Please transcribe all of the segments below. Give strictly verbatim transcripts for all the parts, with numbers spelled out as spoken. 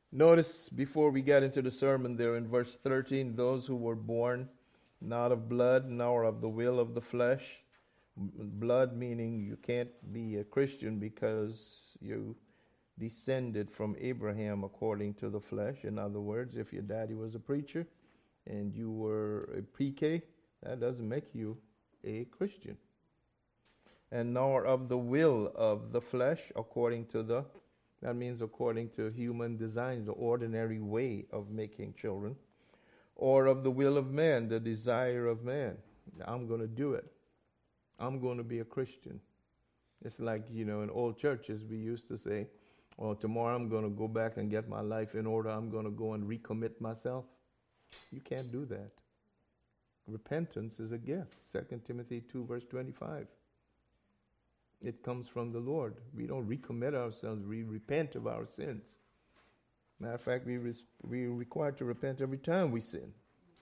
Notice before we get into the sermon there in verse thirteen, those who were born not of blood, nor of the will of the flesh. Blood meaning you can't be a Christian because you descended from Abraham according to the flesh. In other words, if your daddy was a preacher and you were a P K, that doesn't make you a Christian. And nor of the will of the flesh according to the, that means according to human design, the ordinary way of making children, or of the will of man, the desire of man. I'm going to do it. I'm going to be a Christian. It's like, you know, in old churches we used to say, oh, tomorrow I'm going to go back and get my life in order. I'm going to go and recommit myself. You can't do that. Repentance is a gift. Second Timothy two verse twenty-five. It comes from the Lord. We don't recommit ourselves. We repent of our sins. Matter of fact, we res- we are required to repent every time we sin.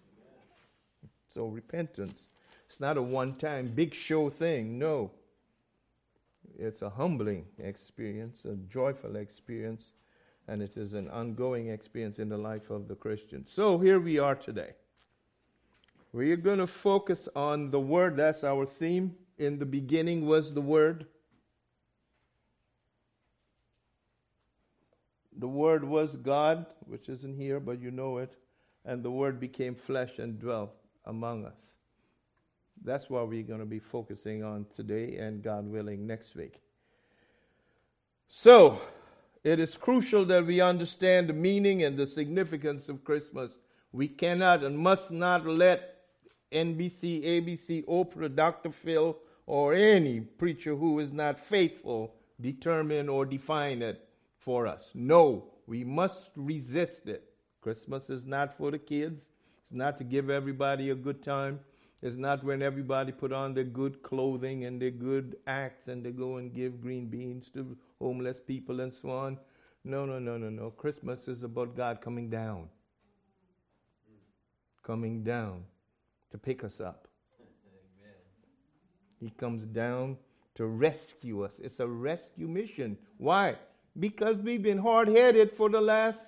So repentance, it's not a one-time big show thing. No. It's a humbling experience, a joyful experience, and it is an ongoing experience in the life of the Christian. So here we are today. We're going to focus on the Word. That's our theme. In the beginning was the Word. The Word was God, which isn't here, but you know it. And the Word became flesh and dwelt among us. That's what we're going to be focusing on today and, God willing, next week. So, it is crucial that we understand the meaning and the significance of Christmas. We cannot and must not let N B C, A B C, Oprah, Doctor Phil, or any preacher who is not faithful determine or define it for us. No, we must resist it. Christmas is not for the kids. It's not to give everybody a good time. It's not when everybody put on their good clothing and their good acts and they go and give green beans to homeless people and so on. No, no, no, no, no. Christmas is about God coming down. Coming down to pick us up. Amen. He comes down to rescue us. It's a rescue mission. Why? Because we've been hard-headed for the last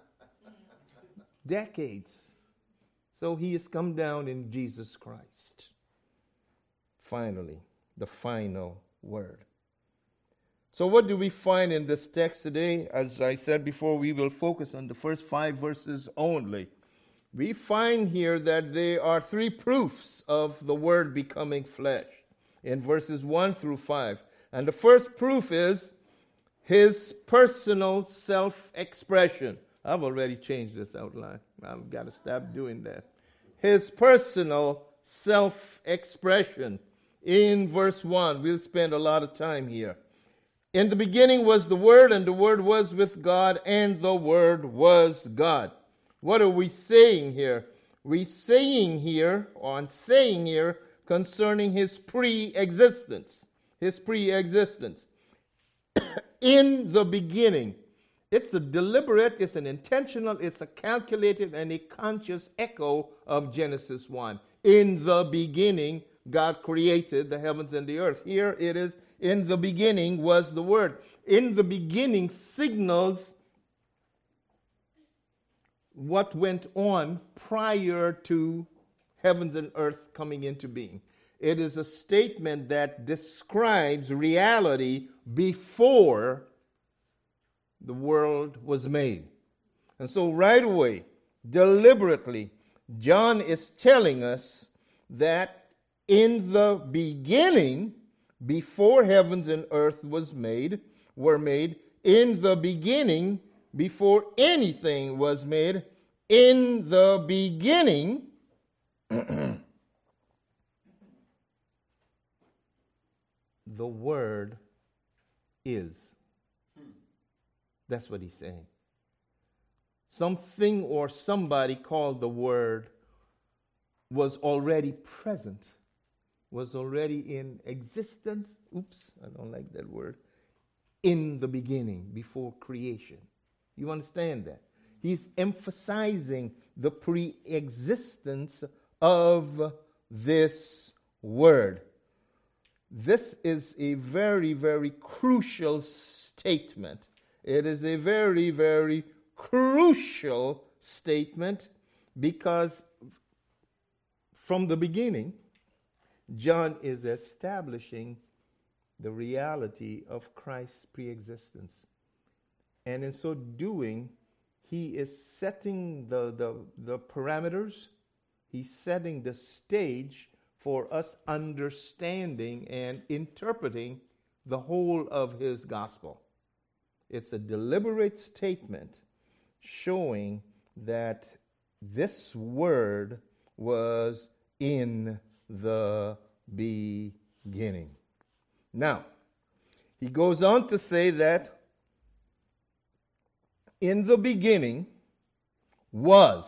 decades. So he has come down in Jesus Christ. Finally, the final word. So what do we find in this text today? As I said before, we will focus on the first five verses only. We find here that there are three proofs of the Word becoming flesh in verses one through five. And the first proof is his personal self-expression. I've already changed this outline. I've got to stop doing that. His personal self-expression. In verse one, we'll spend a lot of time here. In the beginning was the Word, and the Word was with God, and the Word was God. What are we saying here? We're saying here, on saying here, concerning his pre-existence. His pre-existence. In the beginning. It's a deliberate, it's an intentional, it's a calculated and a conscious echo of Genesis one. In the beginning, God created the heavens and the earth. Here it is, in the beginning was the Word. In the beginning signals what went on prior to heavens and earth coming into being. It is a statement that describes reality before the world was made. And so right away, deliberately, John is telling us that in the beginning, before heavens and earth was made, were made, in the beginning, before anything was made, in the beginning, the Word is. That's what he's saying. Something or somebody called the Word was already present, was already in existence. Oops, I don't like that word. In the beginning, before creation. You understand that? He's emphasizing the pre-existence of this Word. This is a very, very crucial statement. It is a very, very crucial statement because from the beginning, John is establishing the reality of Christ's preexistence. And in so doing, he is setting the, the, the parameters, he's setting the stage for us understanding and interpreting the whole of his gospel. It's a deliberate statement showing that this word was in the beginning. Now, he goes on to say that in the beginning was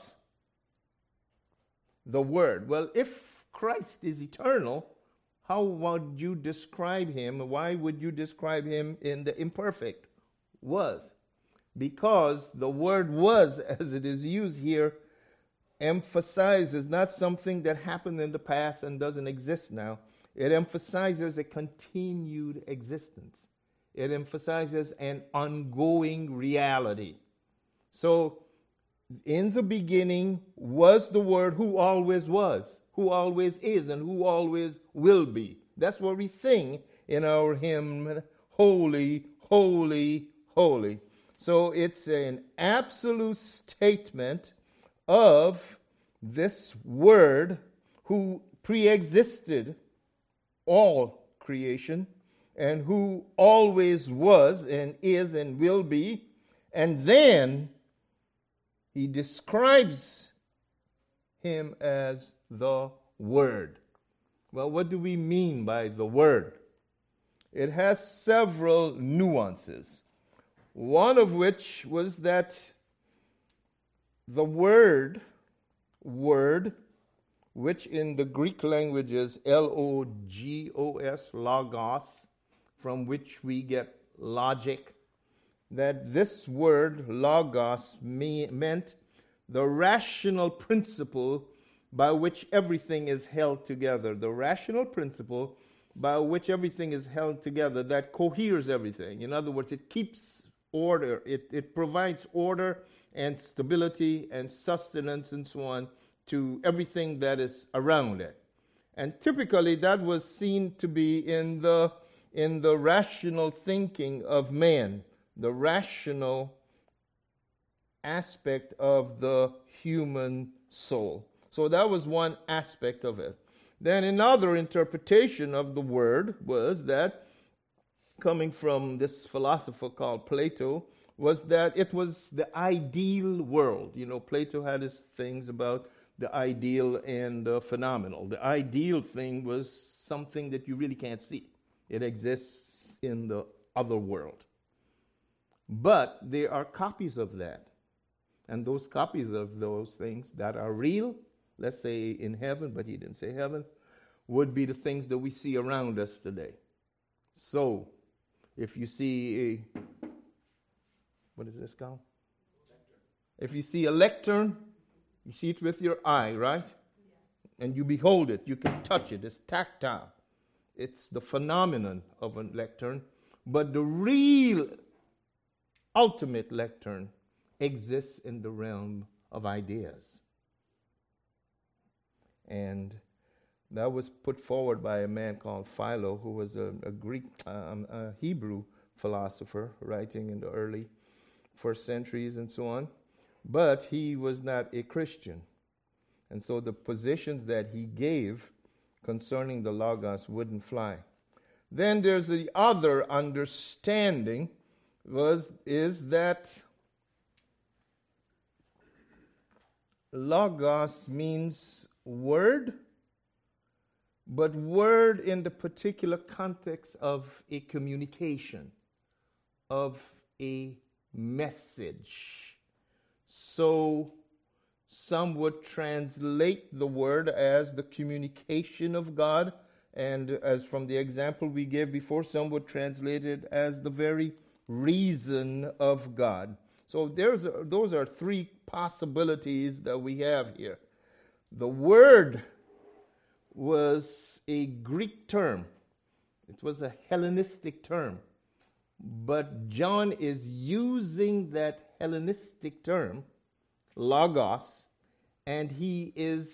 the Word. Well, if Christ is eternal, how would you describe him? Why would you describe him in the imperfect? Was. Because the word was, as it is used here, emphasizes not something that happened in the past and doesn't exist now. It emphasizes a continued existence. It emphasizes an ongoing reality. So, in the beginning was the Word who always was, who always is, and who always will be. That's what we sing in our hymn, Holy, Holy, Holy. So it's an absolute statement of this Word who pre-existed all creation and who always was and is and will be. And then he describes him as the Word. Well, what do we mean by the Word? It has several nuances. One of which was that the word, word, which in the Greek language is L O G O S, logos, from which we get logic, that this word, logos, me, meant the rational principle by which everything is held together. The rational principle by which everything is held together, that coheres everything. In other words, it keeps order. It, it provides order and stability and sustenance and so on to everything that is around it. And typically that was seen to be in the, in the rational thinking of man, the rational aspect of the human soul. So that was one aspect of it. Then another interpretation of the word was that, coming from this philosopher called Plato, was that it was the ideal world. You know, Plato had his things about the ideal and the phenomenal. The ideal thing was something that you really can't see. It exists in the other world. But there are copies of that. And those copies of those things that are real, let's say in heaven, but he didn't say heaven, would be the things that we see around us today. So, if you see a, what is this called? If you see a lectern, you see it with your eye, right? Yeah. And you behold it, you can touch it, it's tactile. It's the phenomenon of a lectern, but the real ultimate lectern exists in the realm of ideas. And that was put forward by a man called Philo, who was a, a Greek, um, a Hebrew philosopher writing in the early first centuries and so on. But he was not a Christian. And so the positions that he gave concerning the Logos wouldn't fly. Then there's the other understanding was is that Logos means word, but word in the particular context of a communication, of a message. So some would translate the word as the communication of God, and as from the example we gave before, some would translate it as the very reason of God. So there's a, those are three possibilities that we have here. The word was a Greek term. It was a Hellenistic term. But John is using that Hellenistic term, logos, and he is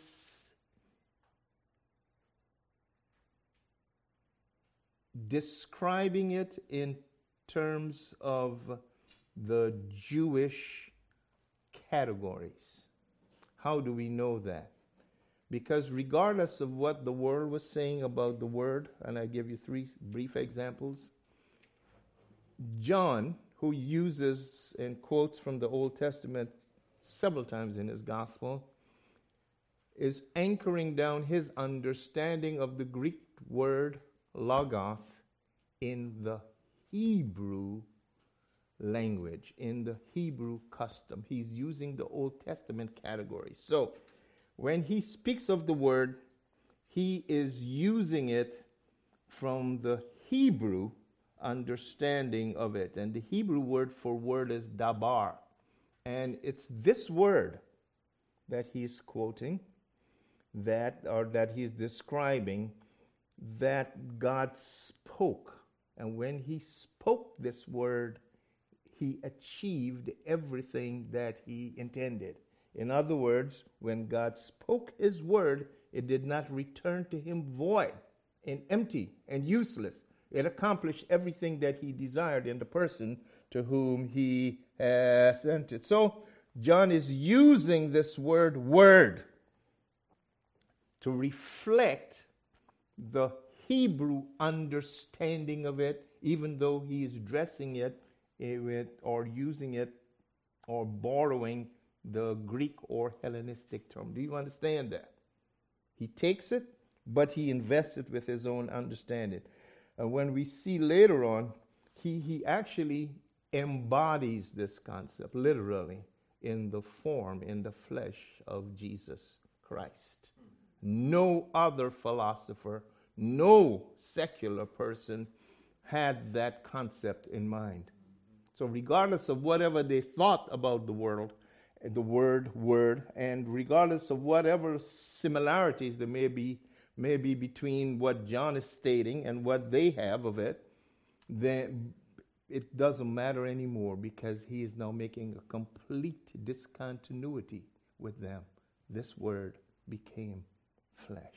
describing it in terms of the Jewish categories. How do we know that? Because regardless of what the world was saying about the word, and I give you three brief examples, John, who uses and quotes from the Old Testament several times in his gospel, is anchoring down his understanding of the Greek word logos in the Hebrew language, in the Hebrew custom. He's using the Old Testament category. So when he speaks of the word, he is using it from the Hebrew understanding of it. And the Hebrew word for word is dabar. And it's this word that he's quoting, that or that he's describing, that God spoke. And when he spoke this word, he achieved everything that he intended. In other words, when God spoke his word, it did not return to him void and empty and useless. It accomplished everything that he desired in the person to whom he has sent it. So John is using this word word to reflect the Hebrew understanding of it, even though he is dressing it with or using it or borrowing the Greek or Hellenistic term. Do you understand that? He takes it, but he invests it with his own understanding. And when we see later on, he, he actually embodies this concept literally in the form, in the flesh of Jesus Christ. No other philosopher, no secular person had that concept in mind. So regardless of whatever they thought about the world, the word, word, and regardless of whatever similarities there may be, may be between what John is stating and what they have of it, then it doesn't matter anymore, because he is now making a complete discontinuity with them. This word became flesh.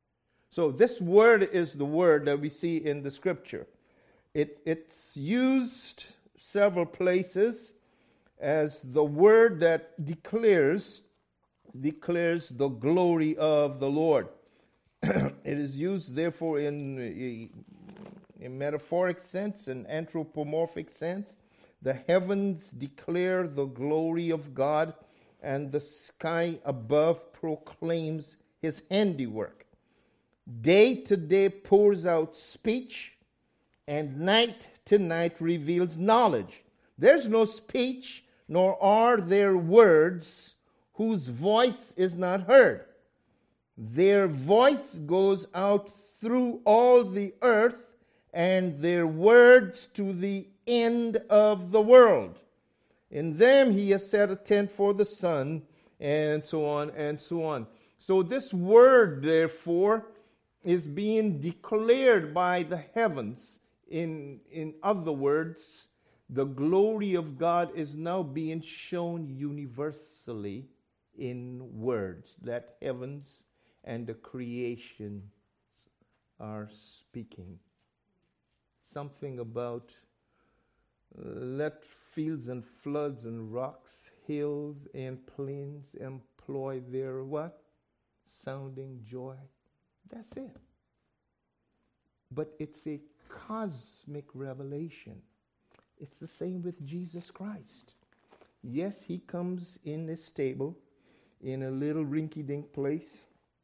So this word is the word that we see in the scripture. It, it's used several places as the word that declares declares the glory of the Lord. It is used, therefore, in a, a metaphoric sense, an anthropomorphic sense. The heavens declare the glory of God, and the sky above proclaims his handiwork. Day to day pours out speech, and night to night reveals knowledge. There's no speech, nor are there words whose voice is not heard. Their voice goes out through all the earth, and their words to the end of the world. In them he has set a tent for the sun, and so on and so on. So this word, therefore, is being declared by the heavens. In, in other words, the glory of God is now being shown universally in words that heavens and the creation are speaking. Something about uh, let fields and floods and rocks, hills and plains employ their what? Sounding joy. That's it. But it's a cosmic revelation. It's the same with Jesus Christ. Yes, he comes in a stable, in a little rinky-dink place,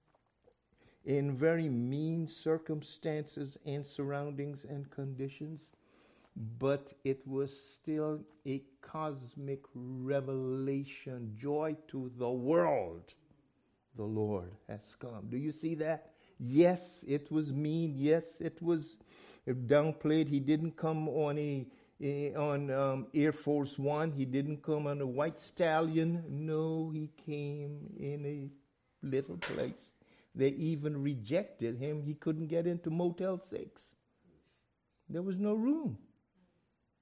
in very mean circumstances and surroundings and conditions, but it was still a cosmic revelation, joy to the world. The Lord has come. Do you see that? Yes, it was mean. Yes, it was downplayed. He didn't come on a, a on um, Air Force One. He didn't come on a white stallion. No, he came in a little place. They even rejected him. He couldn't get into Motel six. There was no room.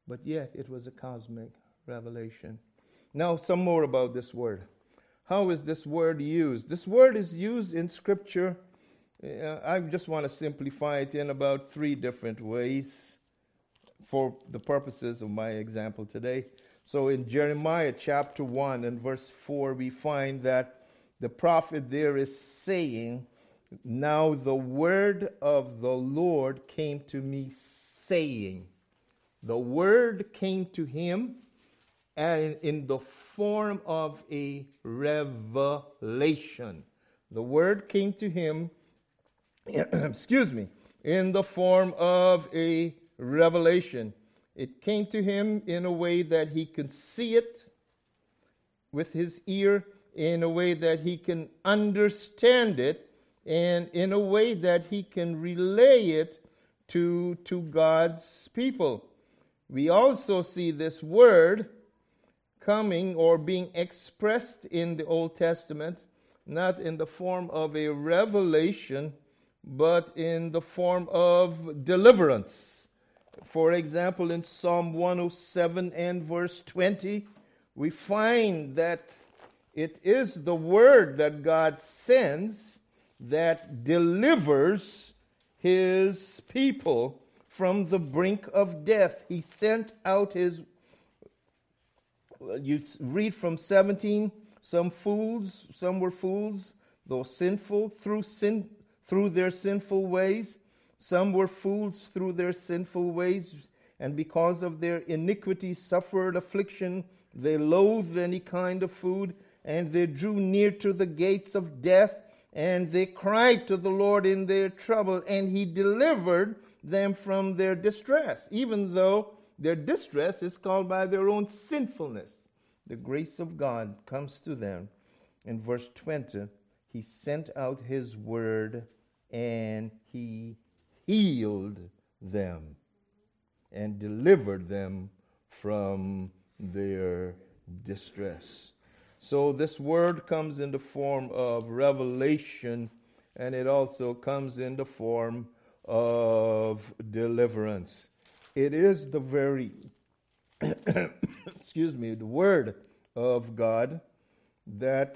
but yet it was a cosmic revelation. Now, some more about this word. How is this word used? This word is used in Scripture. Uh, I just want to simplify it in about three different ways for the purposes of my example today. So in Jeremiah chapter one and verse four, we find that the prophet there is saying, "Now the word of the Lord came to me saying." The word came to him and in the form of a revelation. The word came to him, excuse me, in the form of a revelation. It came to him in a way that he could see it with his ear, in a way that he can understand it, and in a way that he can relay it to, to God's people. We also see this word coming or being expressed in the Old Testament, not in the form of a revelation, but in the form of deliverance. For example, in Psalm one oh seven and verse twenty, we find that it is the word that God sends that delivers his people from the brink of death. He sent out his, you read from seventeen, some fools, some were fools, though sinful through sin, through their sinful ways. Some were fools through their sinful ways, and because of their iniquity suffered affliction. They loathed any kind of food, and they drew near to the gates of death, and they cried to the Lord in their trouble, and he delivered them from their distress, even though their distress is caused by their own sinfulness. The grace of God comes to them. In verse twenty, he sent out his word, and he healed them and delivered them from their distress. So this word comes in the form of revelation, and it also comes in the form of deliverance. It is the very, excuse me, the word of God that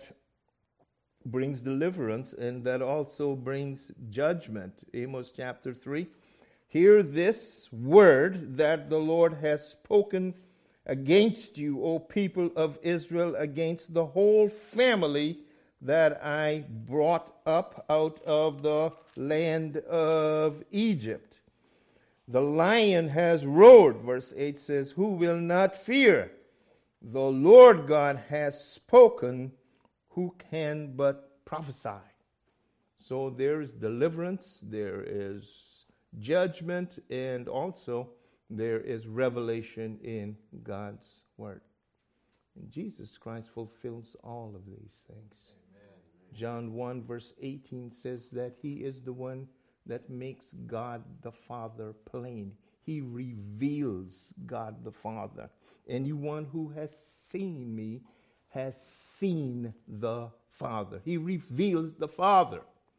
brings deliverance and that also brings judgment. Amos chapter three. Hear this word that the Lord has spoken against you, O people of Israel, against the whole family that I brought up out of the land of Egypt. The lion has roared, verse eight says, who will not fear? The Lord God has spoken, who can but prophesy? So there is deliverance, there is judgment, and also there is revelation in God's word. And Jesus Christ fulfills all of these things. Amen. John one verse eighteen says that he is the one that makes God the Father plain. He reveals God the Father. Anyone who has seen me has seen the Father. He reveals the Father.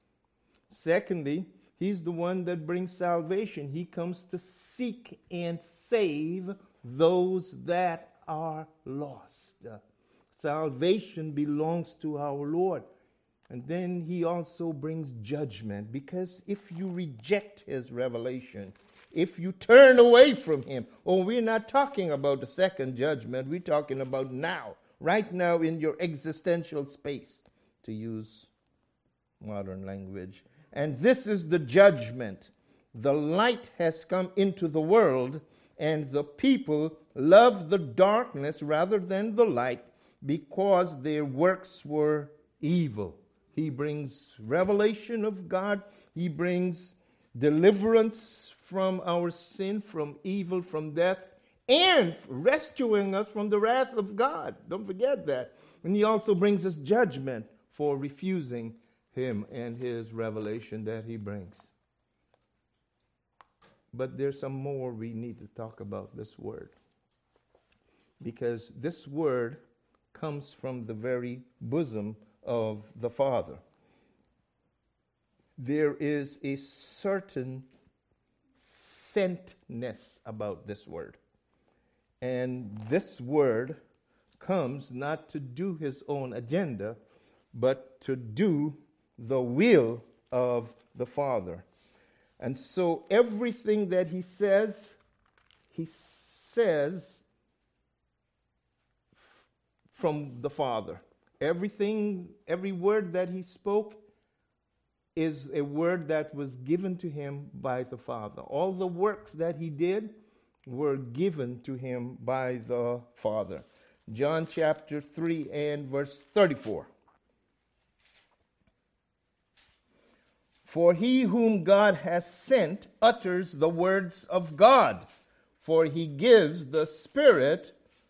Secondly, he's the one that brings salvation. He comes to seek and save those that are lost. Uh, salvation belongs to our Lord. And then he also brings judgment, because if you reject his revelation, if you turn away from him, oh, we're not talking about the second judgment, we're talking about now, right now in your existential space, to use modern language. And this is the judgment. The light has come into the world, and the people love the darkness rather than the light, because their works were evil. He brings revelation of God. He brings deliverance from our sin, from evil, from death, and rescuing us from the wrath of God. Don't forget that. And he also brings us judgment for refusing him and his revelation that he brings. But there's some more we need to talk about this word, because this word comes from the very bosom of the Father. There is a certain sentness about this word. And this word comes not to do his own agenda, but to do the will of the Father. And so everything that he says, he says from the Father. Everything, every word that he spoke is a word that was given to him by the Father. All the works that he did were given to him by the Father. John chapter three and verse thirty-four. For he whom God has sent utters the words of God, for he gives the Spirit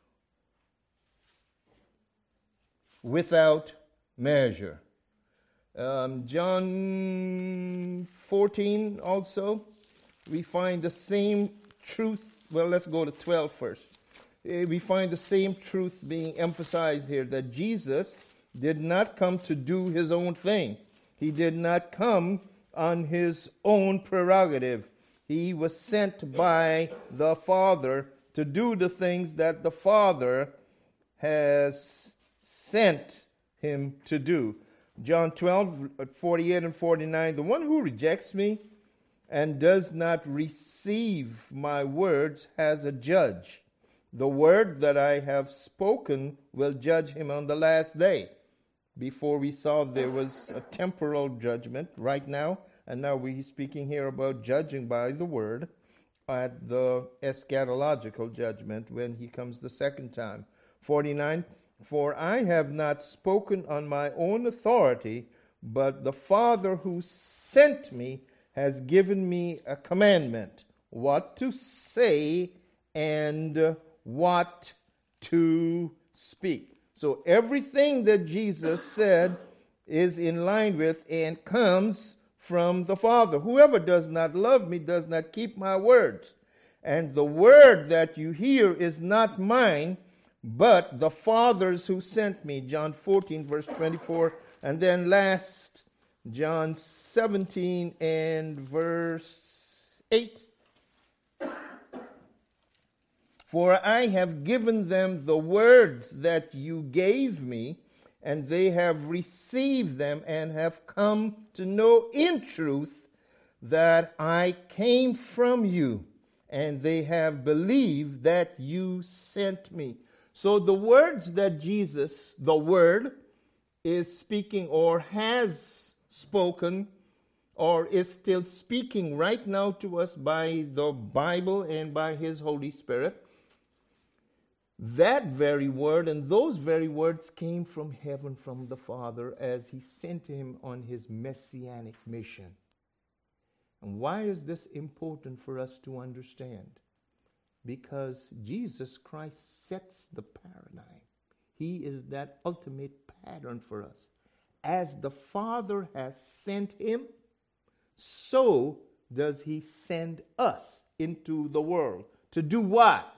without measure. Um, John fourteen also, we find the same truth. Well, let's go to twelve first. We find the same truth being emphasized here, that Jesus did not come to do his own thing. He did not come on his own prerogative. He was sent by the Father to do the things that the Father has sent him to do. John twelve, forty-eight and forty-nine, the one who rejects me and does not receive my words has a judge. The word that I have spoken will judge him on the last day. Before we saw there was a temporal judgment right now, and now we're speaking here about judging by the word at the eschatological judgment when he comes the second time. forty-nine, for I have not spoken on my own authority, but the Father who sent me has given me a commandment, what to say and what to speak. So everything that Jesus said is in line with and comes from the Father. Whoever does not love me does not keep my words. And the word that you hear is not mine, but the Father's who sent me. John fourteen, verse twenty-four. And then last, John seventeen and verse eight. For I have given them the words that you gave me, and they have received them and have come to know in truth that I came from you, and they have believed that you sent me. So the words that Jesus, the Word, is speaking or has spoken or is still speaking right now to us by the Bible and by his Holy Spirit, that very word and those very words came from heaven, from the Father, as he sent him on his messianic mission. And why is this important for us to understand? Because Jesus Christ sets the paradigm. He is that ultimate pattern for us. As the Father has sent him, so does he send us into the world. To do what?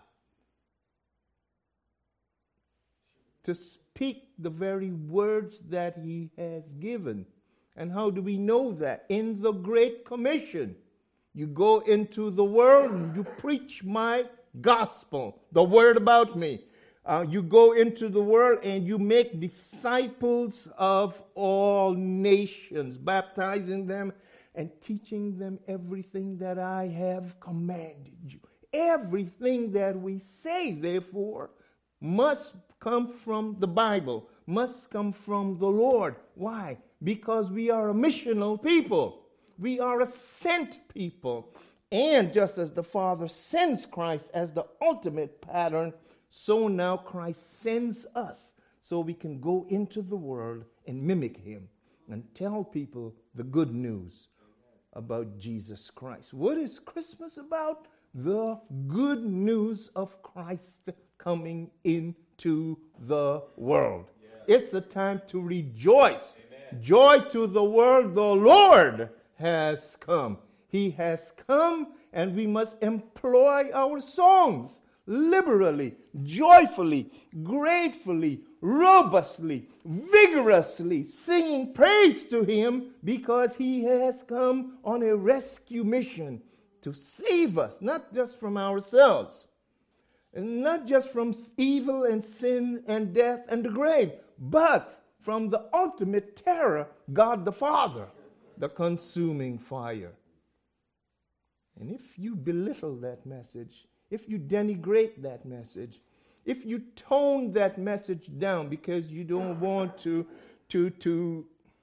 To speak the very words that he has given. And how do we know that? In the Great Commission. You go into the world and you preach my gospel, the word about me. Uh, you go into the world and you make disciples of all nations, baptizing them and teaching them everything that I have commanded you. Everything that we say, therefore, must come from the Bible, must come from the Lord. Why? Because we are a missional people. We are a sent people. And just as the Father sends Christ as the ultimate pattern, so now Christ sends us so we can go into the world and mimic him and tell people the good news about Jesus Christ. What is Christmas about? The good news of Christ coming into the world. Yeah. It's a time to rejoice. Amen. Joy to the world, the Lord has come. He has come, and we must employ our songs liberally, joyfully, gratefully, robustly, vigorously, singing praise to him because he has come on a rescue mission to save us, not just from ourselves. And not just from evil and sin and death and the grave, but from the ultimate terror, God the Father, the consuming fire. And if you belittle that message, if you denigrate that message, if you tone that message down because you don't want to, to, to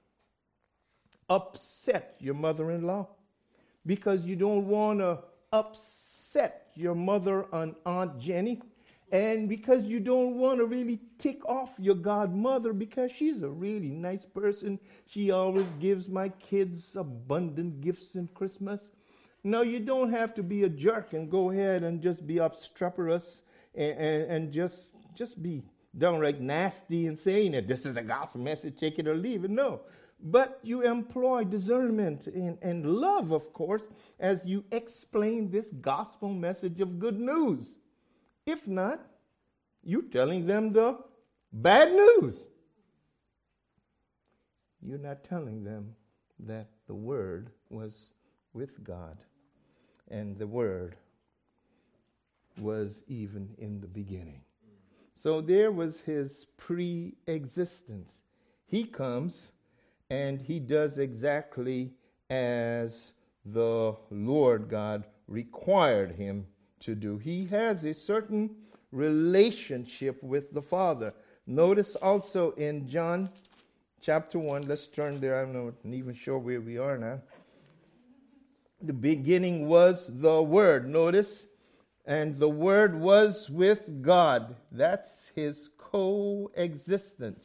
upset your mother-in-law, because you don't want to upset your mother and Aunt Jenny, and because you don't want to really tick off your godmother because she's a really nice person. She always gives my kids abundant gifts in Christmas. No, you don't have to be a jerk and go ahead and just be obstreperous and, and, and just, just be downright nasty and saying that this is the gospel message, take it or leave it. No. But you employ discernment and, and love, of course, as you explain this gospel message of good news. If not, you're telling them the bad news. You're not telling them that the Word was with God, and the Word was even in the beginning. So there was his pre-existence. He comes and he does exactly as the Lord God required him to do. He has a certain relationship with the Father. Notice also in John chapter one, let's turn there. I'm not even sure where we are now. The beginning was the Word. Notice, and the Word was with God. That's his coexistence.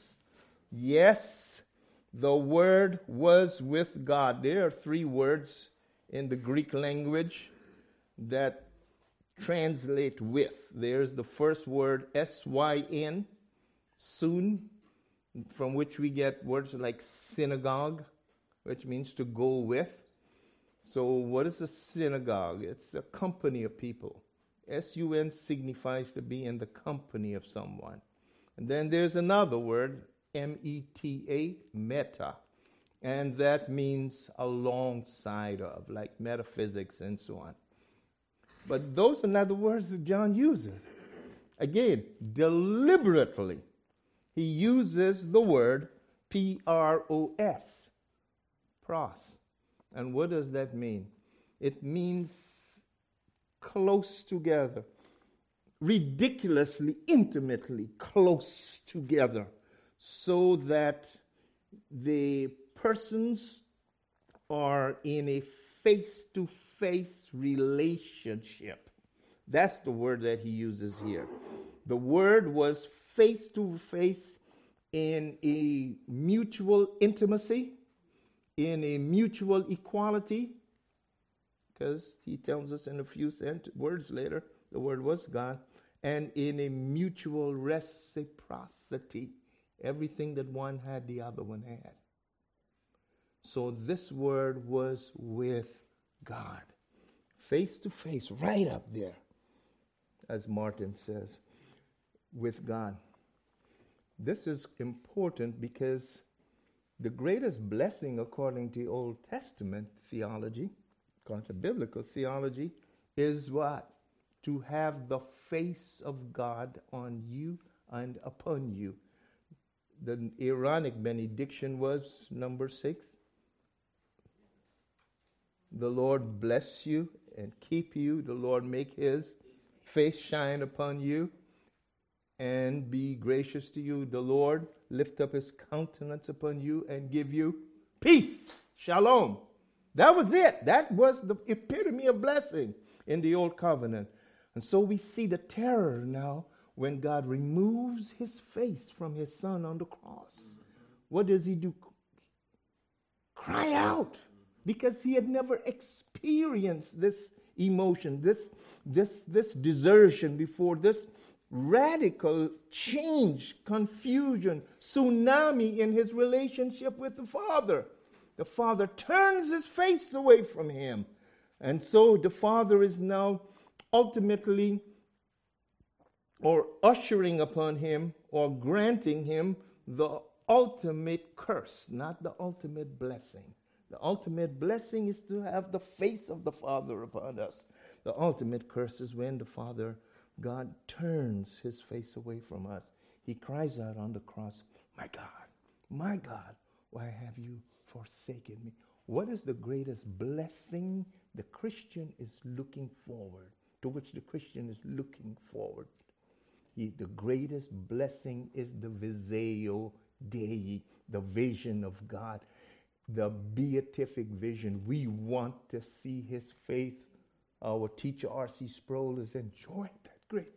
Yes, the Word was with God. There are three words in the Greek language that translate with. There's the first word, S Y N, soon, from which we get words like synagogue, which means to go with. So what is a synagogue? It's a company of people. S U N signifies to be in the company of someone. And then there's another word, M E T A, meta. And that means alongside of, like metaphysics and so on. But those are not the words that John uses. Again, deliberately, he uses the word P R O S, pros. And what does that mean? It means close together, ridiculously, intimately close together, so that the persons are in a face-to-face relationship. That's the word that he uses here. The word was face-to-face in a mutual intimacy, in a mutual equality, because he tells us in a few cent- words later, the word was God, and in a mutual reciprocity. Everything that one had, the other one had. So this word was with God, face to face, right up there, as Martin says, with God. This is important because the greatest blessing, according to Old Testament theology, according to biblical theology, is what? To have the face of God on you and upon you. The Aaronic benediction was number six. The Lord bless you and keep you. The Lord make his face shine upon you and be gracious to you. The Lord lift up his countenance upon you and give you peace. Shalom. That was it. That was the epitome of blessing in the Old Covenant. And so we see the terror now when God removes his face from his son on the cross. What does he do? Cry out. Because he had never experienced this emotion, this, this, this desertion before, this radical change, confusion, tsunami in his relationship with the Father. The Father turns his face away from him. And so the Father is now ultimately or ushering upon him or granting him the ultimate curse, not the ultimate blessing. The ultimate blessing is to have the face of the Father upon us. The ultimate curse is when the Father God turns his face away from us. He cries out on the cross, my God, my God, why have you forsaken me? What is the greatest blessing the Christian is looking forward, to which the Christian is looking forward? He, the greatest blessing is the Visio Dei, the vision of God, the beatific vision. We want to see his faith. Our teacher, R C Sproul, is enjoying that great.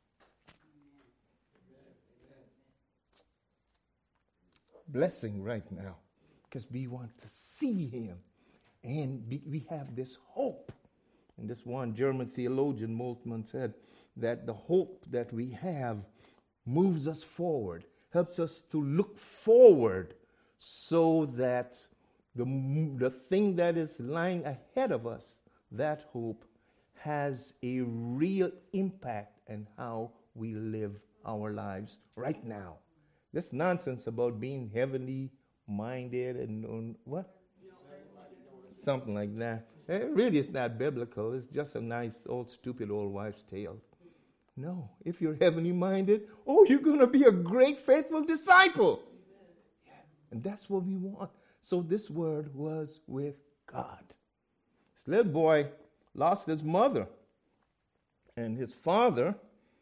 Blessing right now, because we want to see him, and be, we have this hope. And this one German theologian, Moltmann, said that the hope that we have moves us forward, helps us to look forward, so that the, the thing that is lying ahead of us, that hope, has a real impact on how we live our lives right now. This nonsense about being heavenly minded and, and what? Something like that. It really is not biblical. It's just a nice old stupid old wives' tale. No, if you're heavenly minded, oh, you're going to be a great faithful disciple. Yeah, and that's what we want. So this word was with God. This little boy lost his mother and his father,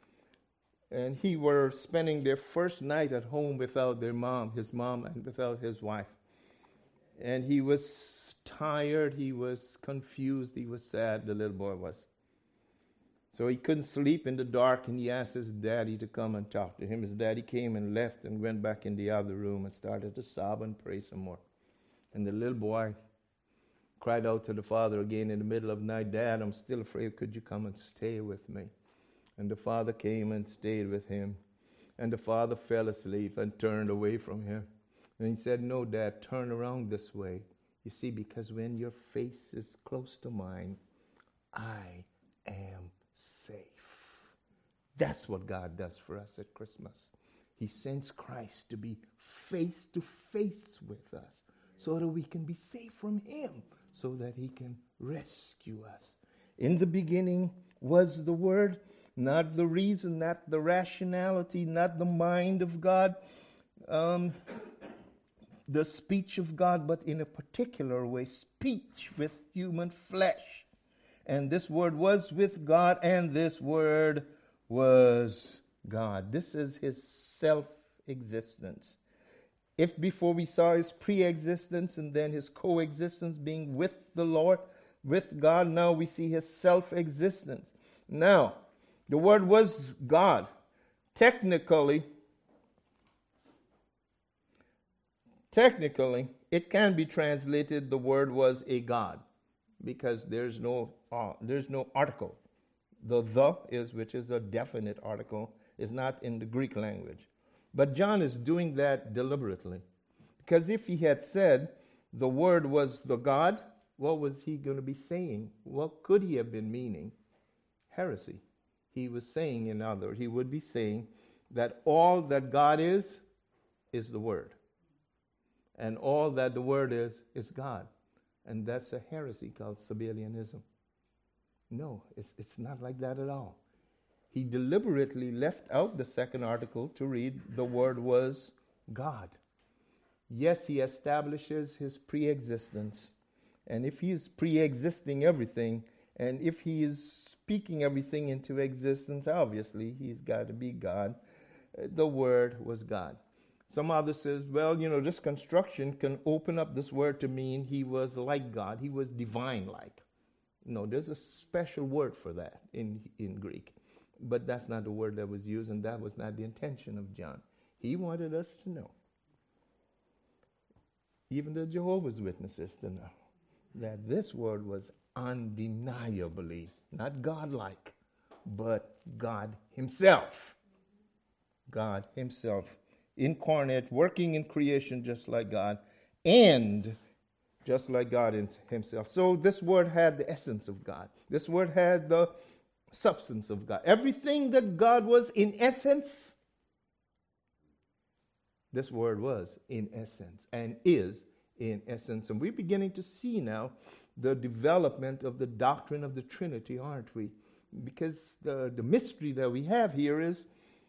and he were spending their first night at home without their mom, his mom, and without his wife. And he was tired, he was confused, he was sad, the little boy was. So he couldn't sleep in the dark, and he asked his daddy to come and talk to him. His daddy came and left and went back in the other room and started to sob and pray some more. And the little boy cried out to the father again in the middle of the night, Dad, I'm still afraid, could you come and stay with me? And the father came and stayed with him. And the father fell asleep and turned away from him. And he said, no, Dad, turn around this way. You see, because when your face is close to mine, I am safe. That's what God does for us at Christmas. He sends Christ to be face to face with us so that we can be safe from him, so that he can rescue us. In the beginning was the Word, not the reason, not the rationality, not the mind of God, um, the speech of God, but in a particular way, speech with human flesh. And this Word was with God, and this Word was God. This is his self-existence. If before we saw his pre-existence and then his coexistence being with the Lord, with God, now we see his self-existence. Now, the Word was God. Technically, technically, it can be translated the Word was a God, because there's no uh, there's no article. The the is, which is a definite article, is not in the Greek language. But John is doing that deliberately, because if he had said the Word was the God, what was he going to be saying? What could he have been meaning? Heresy. He was saying, in other, he would be saying that all that God is, is the Word. And all that the Word is, is God. And that's a heresy called Sabellianism. No, it's, it's not like that at all. He deliberately left out the second article to read the Word was God. Yes, he establishes his pre-existence. And if he is pre-existing everything, and if he is speaking everything into existence, obviously he's got to be God. The Word was God. Some others says, well, you know, this construction can open up this word to mean he was like God. He was divine-like. No, there's a special word for that in, in Greek. But that's not the word that was used, and that was not the intention of John. He wanted us to know, even the Jehovah's Witnesses to know, that this word was undeniably not God-like, but God himself. God himself, incarnate, working in creation just like God, and just like God in himself. So this word had the essence of God. This word had the substance of God. Everything that God was in essence, this word was in essence and is in essence. And we're beginning to see now the development of the doctrine of the Trinity, aren't we? because the, the mystery that we have here is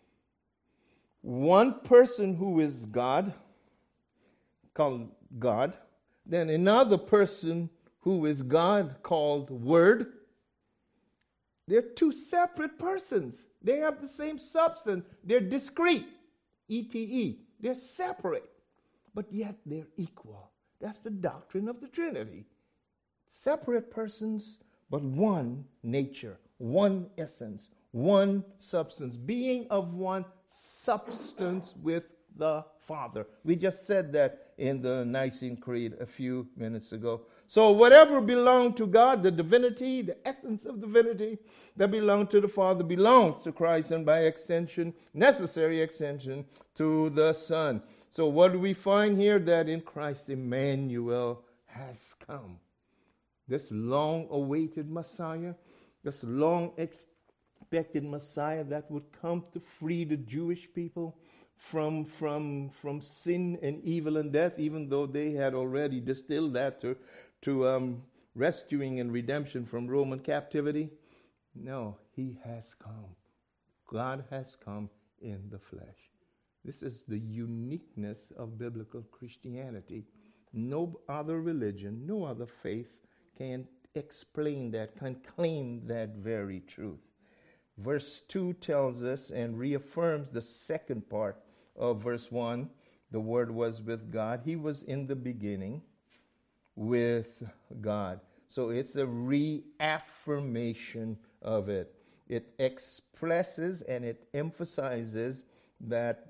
one person who is God, called God, then another person who is God called Word. They're two separate persons. They have the same substance. They're discrete, E T E. They're separate, but yet they're equal. That's the doctrine of the Trinity. Separate persons, but one nature, one essence, one substance, being of one substance with the Father. We just said that in the Nicene Creed a few minutes ago. So whatever belonged to God, the divinity, the essence of divinity that belonged to the Father belongs to Christ, and by extension, necessary extension, to the Son. So what do we find here? That in Christ Emmanuel has come. This long-awaited Messiah, this long-expected Messiah that would come to free the Jewish people from, from, from sin and evil and death, even though they had already distilled that to, to um, rescuing and redemption from Roman captivity. No, he has come. God has come in the flesh. This is the uniqueness of biblical Christianity. No other religion, no other faith can explain that, can claim that very truth. Verse two tells us and reaffirms the second part of verse one. The Word was with God. He was in the beginning with God. So it's a reaffirmation of it. It expresses and it emphasizes that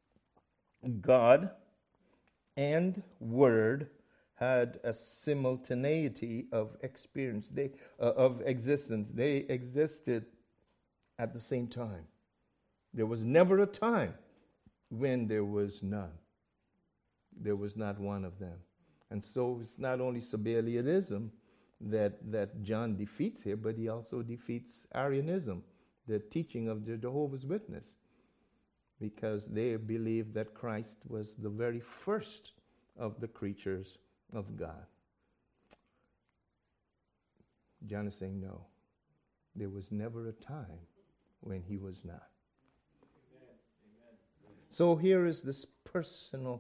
God and Word had a simultaneity of experience, they, uh, of existence. They existed at the same time. There was never a time when there was none. There was not one of them. And so it's not only Sabellianism that, that John defeats here, but he also defeats Arianism, the teaching of the Jehovah's Witness, because they believe that Christ was the very first of the creatures of God. John is saying, no, there was never a time when he was not. Amen. Amen. So here is this personal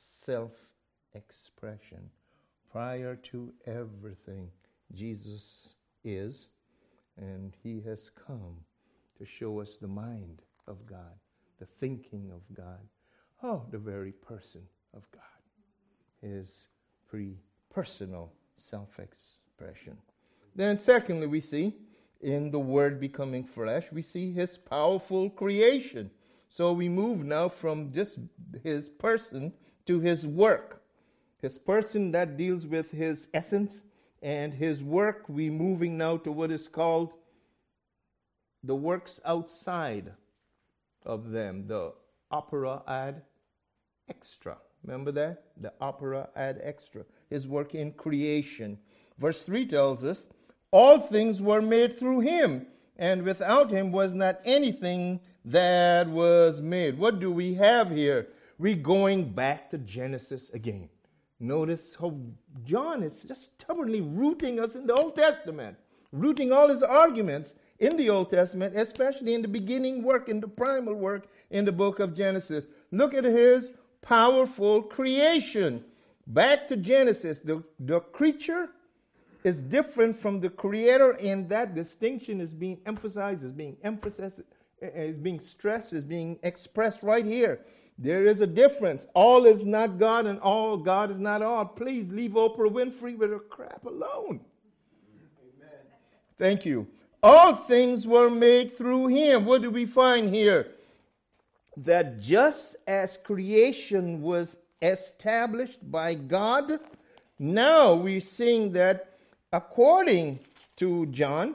self-expression. Prior to everything, Jesus is, and he has come to show us the mind of God, the thinking of God. Oh, the very person of God. His pre-personal self-expression. Then secondly, we see in the Word becoming flesh, we see his powerful creation. So we move now from just his person to his work. His person, that deals with his essence, and his work, we moving now to what is called the works outside of them, the opera ad extra. Remember that? The opera ad extra. His work in creation. Verse three tells us, all things were made through him, and without him was not anything that was made. What do we have here? We're going back to Genesis again. Notice how John is just stubbornly rooting us in the Old Testament, rooting all his arguments in the Old Testament, especially in the beginning work, in the primal work in the book of Genesis. Look at his powerful creation. Back to Genesis, the, the creature is different from the creator, and that distinction is being emphasized, is being emphasized, is being stressed, is being expressed right here. There is a difference. All is not God, and all God is not all. Please leave Oprah Winfrey with her crap alone. Amen. Thank you. All things were made through him. What do we find here? That just as creation was established by God, now we're seeing that according to John,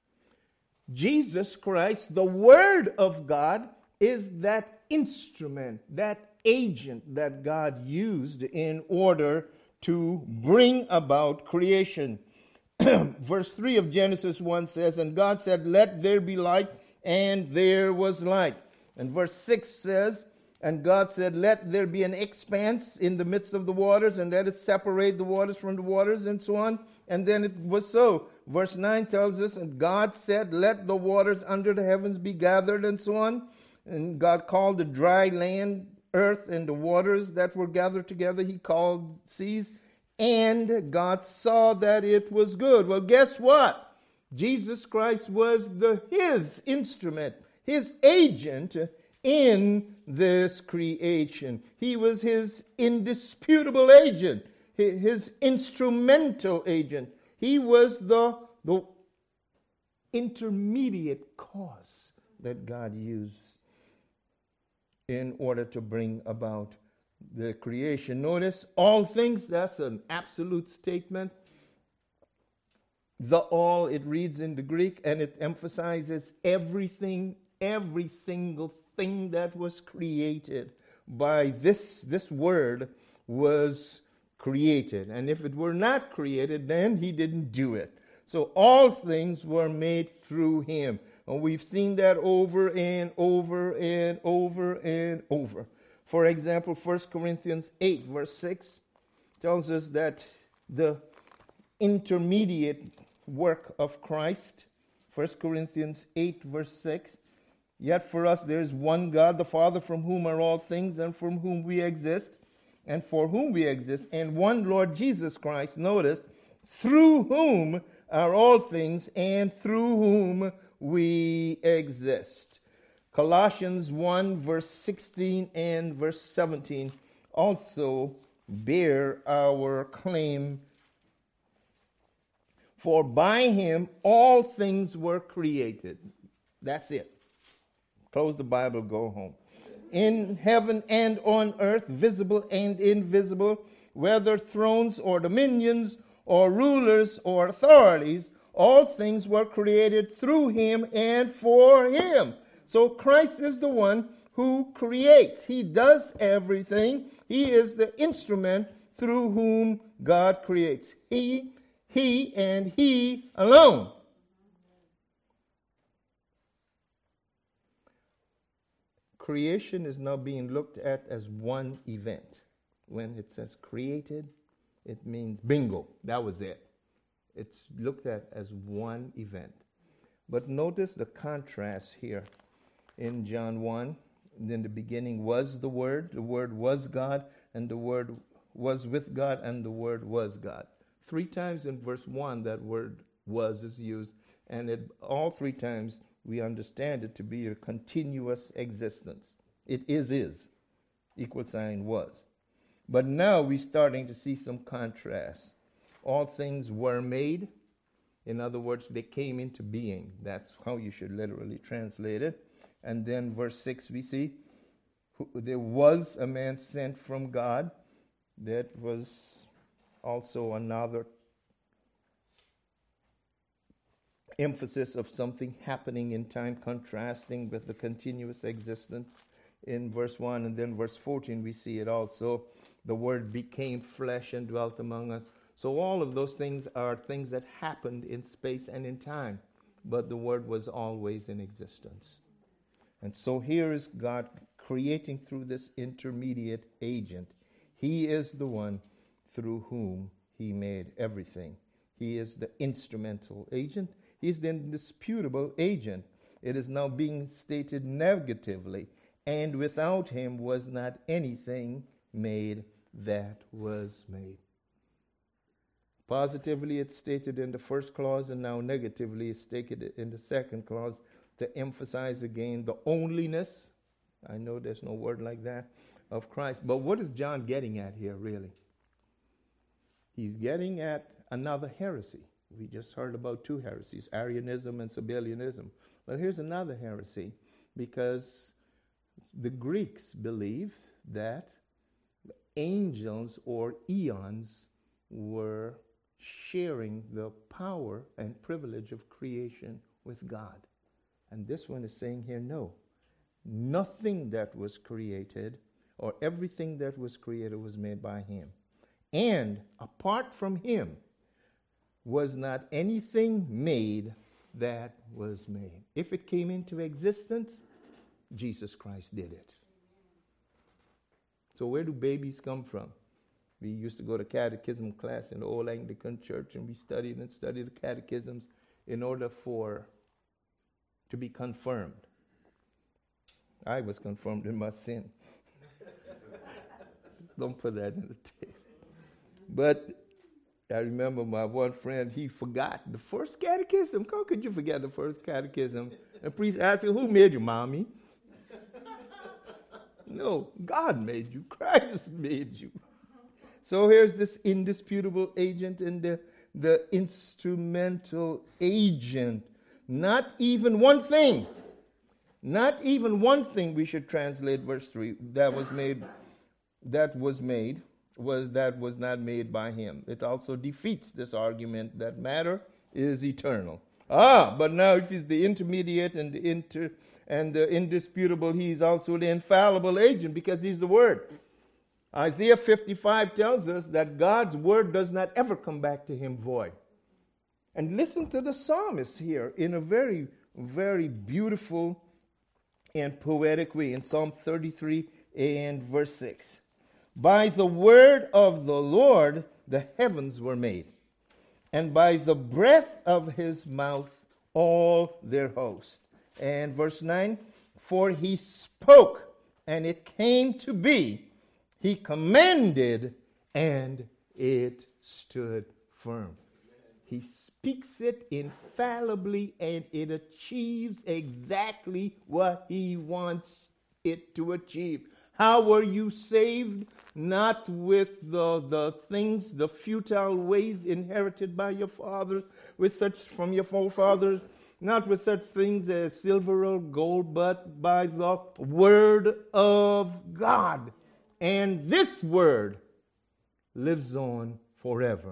Jesus Christ, the Word of God, is that instrument, that agent that God used in order to bring about creation. Verse three of Genesis one says, and God said, let there be light, and there was light. And verse six says, and God said, let there be an expanse in the midst of the waters, and let it separate the waters from the waters, and so on. And then it was so. Verse nine tells us, and God said, let the waters under the heavens be gathered, and so on. And God called the dry land earth, and the waters that were gathered together he called seas. And God saw that it was good. Well, guess what? Jesus Christ was the his instrument, his agent in this creation. He was his indisputable agent, his instrumental agent. He was the, the intermediate cause that God used in order to bring about the creation. Notice, all things, that's an absolute statement. The all, it reads in the Greek, and it emphasizes everything, every single thing that was created by this, this word was created. And if it were not created, then he didn't do it. So all things were made through him. And we've seen that over and over and over and over. For example, First Corinthians eight, verse six, tells us that the intermediate work of Christ, First Corinthians eight, verse six, yet for us there is one God, the Father, from whom are all things, and from whom we exist, and for whom we exist, and one Lord Jesus Christ, notice, through whom are all things, and through whom we exist. Colossians one, verse sixteen and verse seventeen also bear our claim. For by him all things were created. That's it. Close the Bible, go home. In heaven and on earth, visible and invisible, whether thrones or dominions or rulers or authorities, all things were created through him and for him. So Christ is the one who creates. He does everything. He is the instrument through whom God creates. He, he, and he alone. Creation is now being looked at as one event. When it says created, it means bingo, that was it. It's looked at as one event. But notice the contrast here in John one. In the beginning was the Word, the Word was God, and the Word was with God, and the Word was God. Three times in verse one that word was is used, and it, all three times we understand it to be a continuous existence. It is is, equal sign was. But now we're starting to see some contrast. All things were made. In other words, they came into being. That's how you should literally translate it. And then verse six we see, there was a man sent from God. That was also another emphasis of something happening in time, contrasting with the continuous existence in verse one. And then verse fourteen we see it also. The Word became flesh and dwelt among us. So all of those things are things that happened in space and in time, but the Word was always in existence. And so here is God creating through this intermediate agent. He is the one through whom he made everything. He is the instrumental agent. He's the indisputable agent. It is now being stated negatively. And without him was not anything made that was made. Positively it's stated in the first clause, and now negatively it's stated in the second clause to emphasize again the onlyness. I know there's no word like that of Christ. But what is John getting at here, really? He's getting at another heresy. We just heard about two heresies, Arianism and Sabellianism. But here's another heresy, because the Greeks believe that angels or eons were sharing the power and privilege of creation with God. And this one is saying here, no. Nothing that was created, or everything that was created, was made by him. And apart from him was not anything made that was made. If it came into existence, Jesus Christ did it. So where do babies come from? We used to go to catechism class in the old Anglican church, and we studied and studied the catechisms in order for to be confirmed. I was confirmed in my sin. Don't put that in the tape. But I remember my one friend, he forgot the first catechism. How could you forget the first catechism? And priest asked him, who made you, mommy? No, God made you. Christ made you. So here's this indisputable agent and the, the instrumental agent. Not even one thing. Not even one thing, we should translate verse three, that was made, that was made, was that was not made by him. It also defeats this argument that matter is eternal. Ah, but now if he's the intermediate and the inter and the indisputable, he's also the infallible agent because he's the Word. Isaiah fifty-five tells us that God's Word does not ever come back to him void. And listen to the psalmist here in a very, very beautiful and poetic way in Psalm thirty-three and verse six. By the word of the Lord the heavens were made, and by the breath of his mouth all their host. And verse nine, for he spoke, and it came to be. He commanded, and it stood firm. He speaks it infallibly, and it achieves exactly what he wants it to achieve. How were you saved? Not with the, the things, the futile ways inherited by your fathers, with such from your forefathers, not with such things as silver or gold, but by the word of God. And this word lives on forever.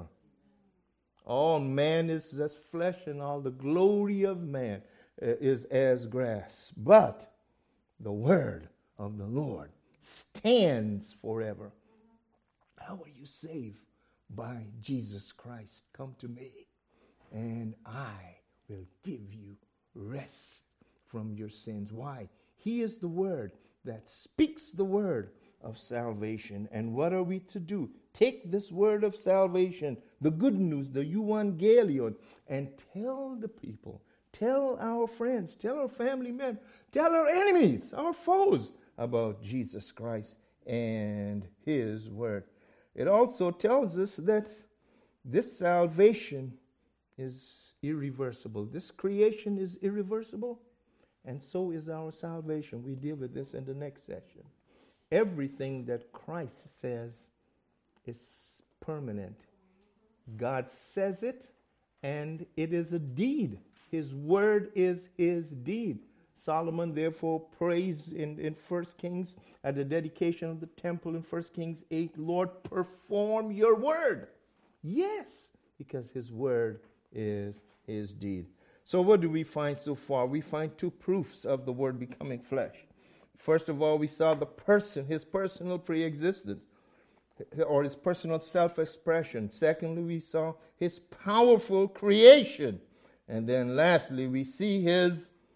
All man is as flesh, and all the glory of man is as grass. But the word of the Lord stands forever. How are you saved? By Jesus Christ. Come to me, and I will give you rest from your sins. Why? He is the word that speaks the word of salvation. And what are we to do? Take this word of salvation, the good news, the euangelion, and tell the people, tell our friends, tell our family men, tell our enemies, our foes, about Jesus Christ and his word. It also tells us that this salvation is irreversible. This creation is irreversible, and so is our salvation. We deal with this in the next session. Everything that Christ says is permanent. God says it, and it is a deed. His word is his deed. Solomon therefore prays in, in First Kings at the dedication of the temple in First Kings eight, Lord, perform your word. Yes, because his word is his deed. So what do we find so far? We find two proofs of the word becoming flesh. First of all, we saw the person, his personal pre-existence, or his personal self-expression. Secondly, we saw his powerful creation. And then lastly, we see his,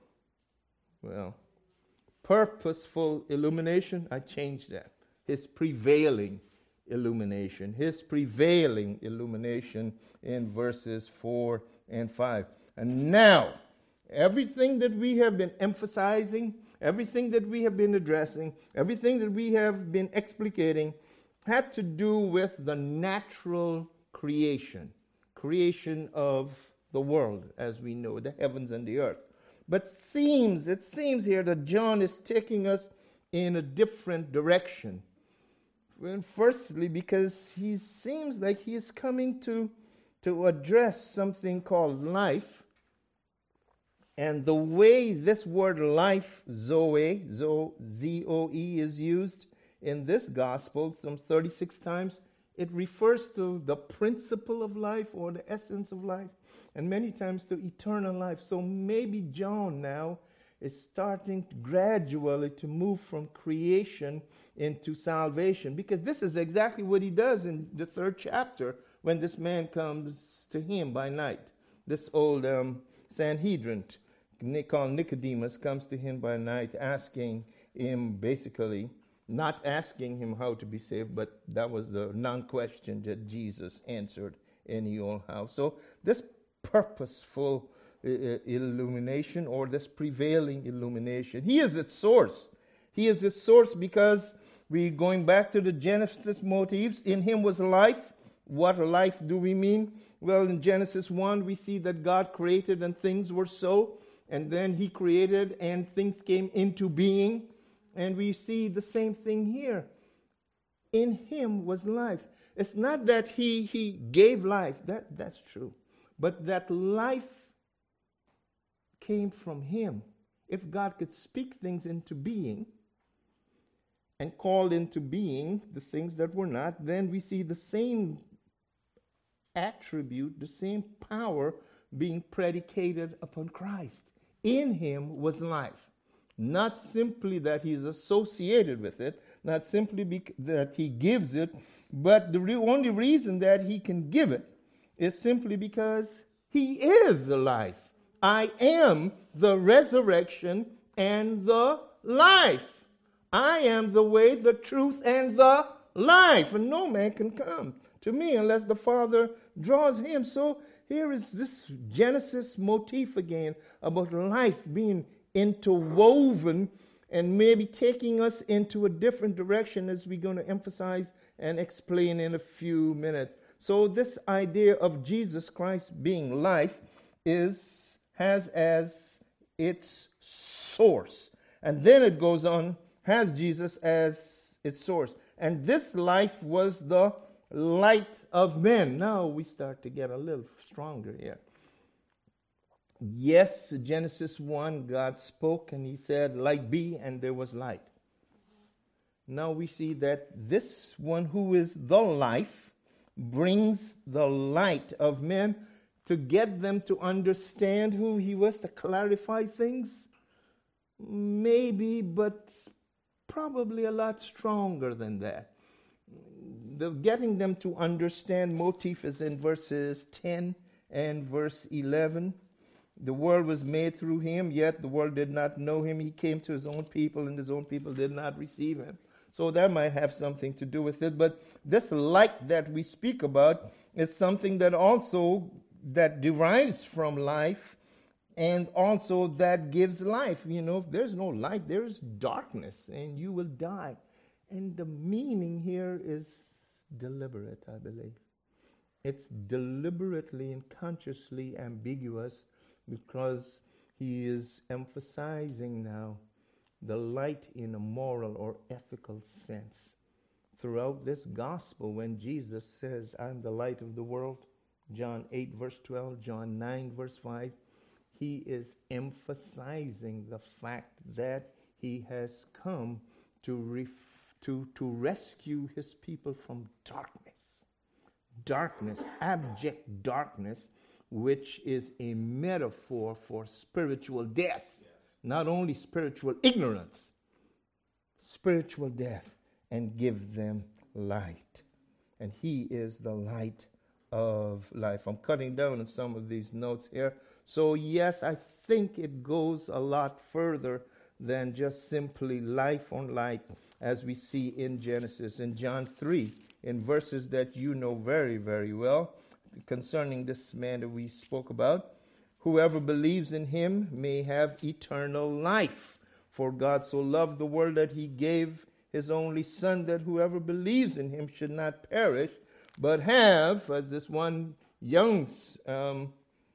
well, purposeful illumination. I changed that. His prevailing illumination. His prevailing illumination in verses four and five. And now, everything that we have been emphasizing, everything that we have been addressing, everything that we have been explicating had to do with the natural creation, creation of the world as we know, the heavens and the earth. But seems, it seems here that John is taking us in a different direction. Well, firstly, because he seems like he is coming to, to address something called life. And the way this word life, Zoe, Z O E, is used in this gospel some thirty-six times, it refers to the principle of life or the essence of life, and many times to eternal life. So maybe John now is starting gradually to move from creation into salvation, because this is exactly what he does in the third chapter when this man comes to him by night. This old um, Sanhedrin called Nicodemus comes to him by night asking him basically, not asking him how to be saved, but that was the non-question that Jesus answered in your house. So this purposeful uh, illumination, or this prevailing illumination, he is its source. He is its source because we're going back to the Genesis motifs. In him was life. What life do we mean? Well, in Genesis one, we see that God created and things were so. And then he created and things came into being. And we see the same thing here. In him was life. It's not that he, he gave life. That, that's true. But that life came from him. If God could speak things into being and call into being the things that were not, then we see the same attribute, the same power being predicated upon Christ. In him was life. Not simply that he's associated with it, not simply bec- that he gives it, but the re- only reason that he can give it is simply because he is the life. I am the resurrection and the life. I am the way, the truth, and the life. And no man can come to me unless the Father draws him. So here is this Genesis motif again about life being interwoven and maybe taking us into a different direction, as we're going to emphasize and explain in a few minutes. So this idea of Jesus Christ being life is has as its source. And then it goes on, has Jesus as its source. And this life was the light of men. Now we start to get a little stronger here. Yes, Genesis one, God spoke and he said, light be, and there was light. Now we see that this one who is the life brings the light of men to get them to understand who he was, to clarify things. Maybe, but probably a lot stronger than that. The getting them to understand motif is in verses ten and verse eleven. The world was made through him, yet the world did not know him. He came to his own people, and his own people did not receive him. So that might have something to do with it. But this light that we speak about is something that also that derives from life, and also that gives life. You know, if there's no light, there's darkness, and you will die. And the meaning here is deliberate, I believe. It's deliberately and consciously ambiguous, because he is emphasizing now the light in a moral or ethical sense. Throughout this gospel, when Jesus says, I'm the light of the world, John eight verse twelve, John nine verse five, he is emphasizing the fact that he has come to, ref- to, to rescue his people from darkness. Darkness, abject darkness, which is a metaphor for spiritual death. Yes. Not only spiritual ignorance, spiritual death, and give them light. And he is the light of life. I'm cutting down on some of these notes here. So yes, I think it goes a lot further than just simply life on light, as we see in Genesis. In John three, in verses that you know very, very well, concerning this man that we spoke about, whoever believes in him may have eternal life. For God so loved the world that he gave his only Son, that whoever believes in him should not perish, but have, as this one young um,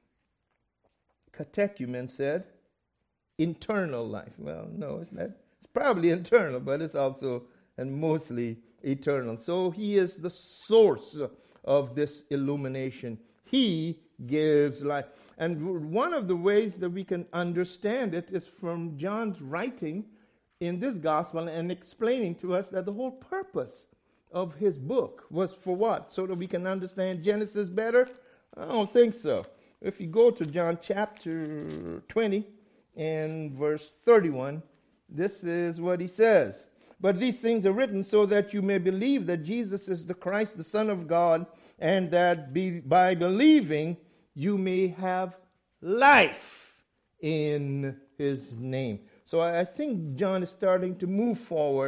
catechumen said, eternal life. Well, no, it's not. It's probably internal, but it's also and mostly eternal. So he is the source of this illumination. He gives life. And one of the ways that we can understand it is from John's writing in this gospel and explaining to us that the whole purpose of his book was for what? So that we can understand Genesis better? I don't think so. If you go to John chapter twenty and verse thirty-one, this is what he says. But these things are written so that you may believe that Jesus is the Christ, the Son of God, and that be, by believing you may have life in his name. So I think John is starting to move forward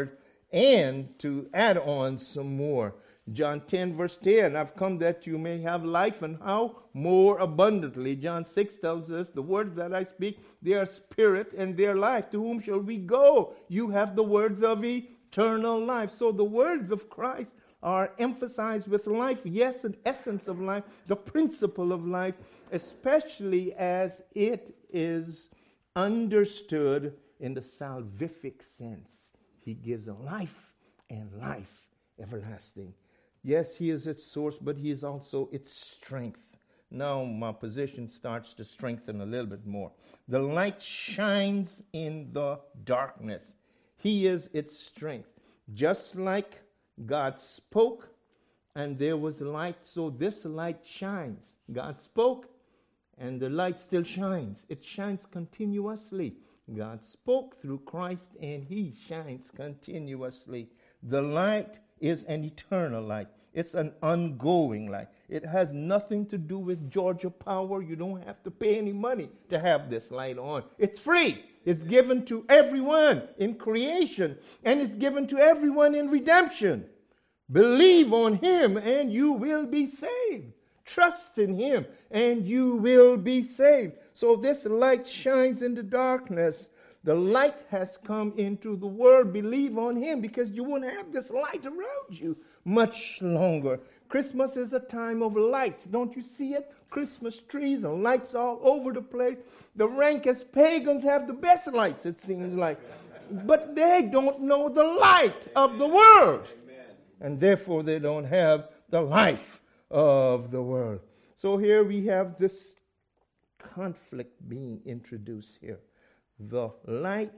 and to add on some more. John ten, verse ten, I've come that you may have life, and how? More abundantly. John six tells us, the words that I speak, they are spirit and they are life. To whom shall we go? You have the words of eternal life. So the words of Christ are emphasized with life. Yes, an essence of life, the principle of life, especially as it is understood in the salvific sense. He gives a life and life everlasting. Yes, he is its source, but he is also its strength. Now my position starts to strengthen a little bit more. The light shines in the darkness. He is its strength. Just like God spoke and there was light, so this light shines. God spoke and the light still shines. It shines continuously. God spoke through Christ and he shines continuously. The light is an eternal light. It's an ongoing light. It has nothing to do with Georgia Power. You don't have to pay any money to have this light on. It's free. It's given to everyone in creation, and it's given to everyone in redemption. Believe on him and you will be saved. Trust in him and you will be saved. So this light shines in the darkness. The light has come into the world. Believe on him, because you won't have this light around you much longer. Christmas is a time of lights. Don't you see it? Christmas trees and lights all over the place. The rankest pagans have the best lights, it seems like. But they don't know the light of the world. And therefore they don't have the life of the world. So here we have this conflict being introduced here. The light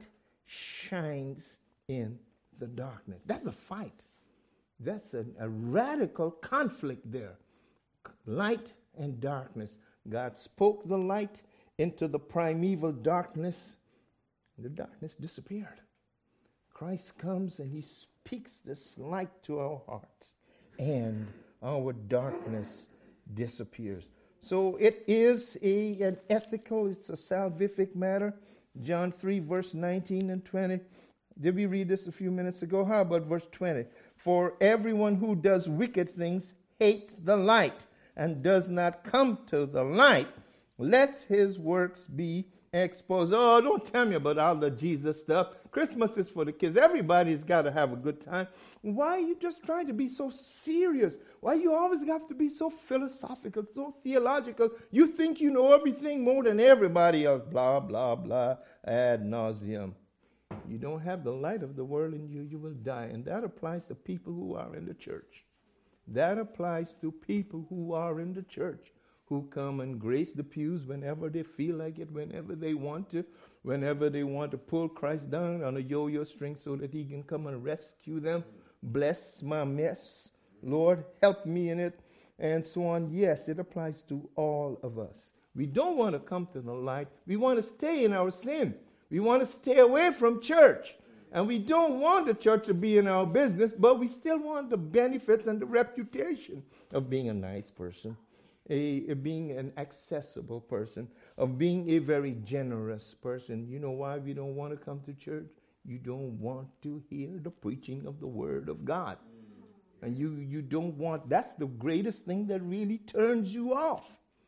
shines in the darkness. That's a fight. That's a, a radical conflict there. Light and darkness. God spoke the light into the primeval darkness. The darkness disappeared. Christ comes and he speaks this light to our hearts, and our darkness disappears. So it is a, an ethical, it's a salvific matter. John three, verse nineteen and twenty. Did we read this a few minutes ago? How about verse twenty? For everyone who does wicked things hates the light and does not come to the light, lest his works be exposed. Oh, don't tell me about all the Jesus stuff. Christmas is for the kids. Everybody's got to have a good time. Why are you just trying to be so serious? Why you always have to be so philosophical, so theological? You think you know everything more than everybody else. Blah, blah, blah, ad nauseum. You don't have the light of the world in you, you will die. And that applies to people who are in the church. That applies to people who are in the church, who come and grace the pews whenever they feel like it, whenever they want to, whenever they want to pull Christ down on a yo-yo string so that he can come and rescue them. Bless my mess. Lord, help me in it, and so on. Yes, it applies to all of us. We don't want to come to the light. We want to stay in our sin. We want to stay away from church. And we don't want the church to be in our business, but we still want the benefits and the reputation of being a nice person, a, a being an accessible person, of being a very generous person. You know why we don't want to come to church? You don't want to hear the preaching of the Word of God. And you, you don't want, that's the greatest thing that really turns you off.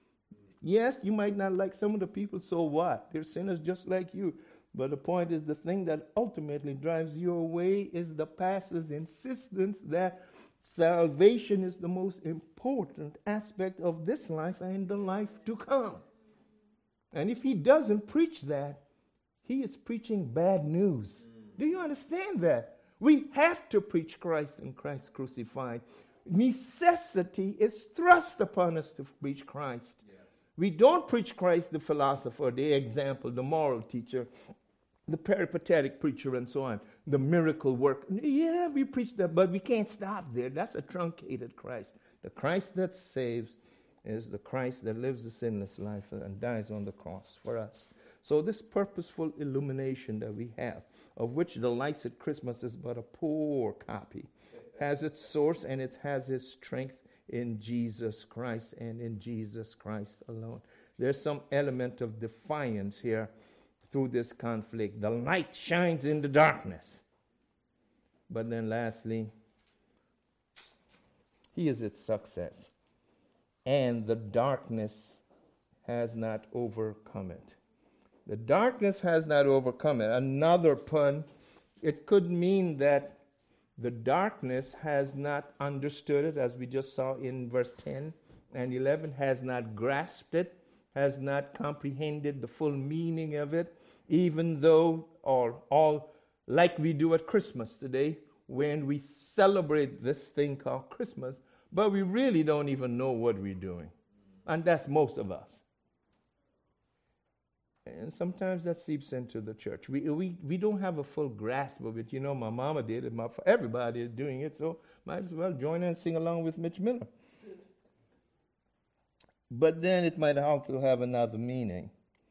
Yes, you might not like some of the people, so what? They're sinners just like you. But the point is, the thing that ultimately drives you away is the pastor's insistence that salvation is the most important aspect of this life and the life to come. And if he doesn't preach that, he is preaching bad news. Mm. Do you understand that? We have to preach Christ and Christ crucified. Necessity is thrust upon us to preach Christ. Yes. We don't preach Christ the philosopher, the example, the moral teacher, the peripatetic preacher, and so on, the miracle work. Yeah, we preach that, but we can't stop there. That's a truncated Christ. The Christ that saves is the Christ that lives a sinless life and dies on the cross for us. So this purposeful illumination that we have, of which the lights at Christmas is but a poor copy, has its source and it has its strength in Jesus Christ and in Jesus Christ alone. There's some element of defiance here through this conflict. The light shines in the darkness. But then lastly, he is its success. And the darkness has not overcome it. The darkness has not overcome it. Another pun, it could mean that the darkness has not understood it, as we just saw in verse ten and eleven, has not grasped it, has not comprehended the full meaning of it, even though, or all like we do at Christmas today, when we celebrate this thing called Christmas, but we really don't even know what we're doing. And that's most of us. And sometimes that seeps into the church. We, we we don't have a full grasp of it. You know, my mama did it. My, everybody is doing it, so might as well join in and sing along with Mitch Miller. But then it might also have another meaning.